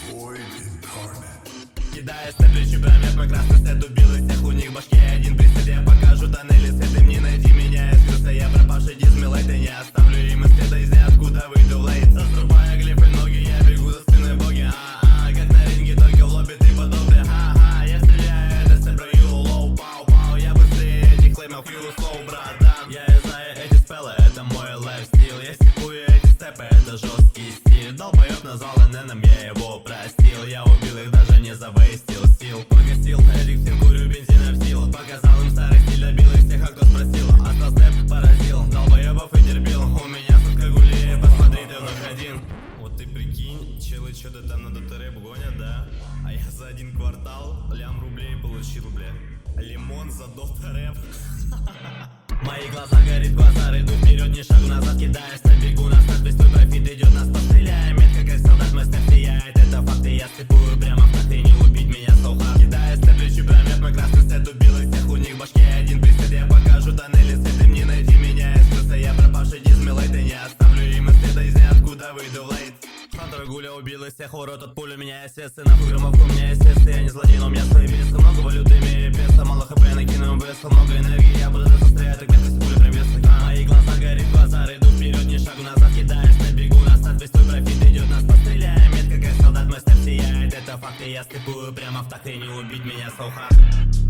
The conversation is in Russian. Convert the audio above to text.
Кидая степличу промет, мой красный сет убил из всех, у них башки один присед. Я покажу тоннели свет, им не найти меня, я скрылся, я пропавший дизмилайт. И не оставлю им и следа из ниоткуда выйду в лейт. Заструбая глифы ноги, я бегу за спиной боги. Как на ринге, только в лобби ты подобный. Я стреляю, это сепраю, лоу, пау-пау. Я быстрее этих клеймов, фью, слоу, братан. Я знаю эти спеллы, это мой лайфстил. Я стикую эти степы, это жесткий стиль. Долбоёб назвал ННом, я его простил. Я убил их, даже не завестил стил. Погасил этих всем, курю бензина в сил. Показал им старый стиль, добил их всех, а кто спросил. Остал степ, поразил, долбоёбов и терпил. У меня тут как гулея, посмотри, ты вновь один. Вот ты прикинь, челы что-то там на дота-рэп гонят, да? А я за один квартал лям рублей получил, бля. Лимон за дота-рэп. Мои глаза горит глаза, иду вперед, не шагу назад, кидаясь на бегу. На старт, весь твой профит идет, нас постреляем. Метко как солдат, мой степ сияет, это факты. Я степую прямо в такт, и не убить меня соуха. Кидая степ, лечу промет, мой красный сет убил их всех, у них башки один присед. Я покажу тоннели свет, им не найти меня, я скрылся, я пропавший дизмилайт. И не оставлю им и следа из ниоткуда выйду в лейт. Фронтовый гуля убил из всех, урод от пули, у меня естественно. Громовку у меня естественно, я не злодей, но у меня свои бесы. Много валюты, имею песо, мало хп, накину весу. Много энергии, я буду застрять, так меткость пули прям вес. Мои глаза горит глаза, иду вперед, не шагу назад, кидаешь на бегу. На старт, весь твой профит идет, нас постреляем. Метко как солдат, мой степ сияет, это факты. Я степую прямо в такт, и не убить меня соуха.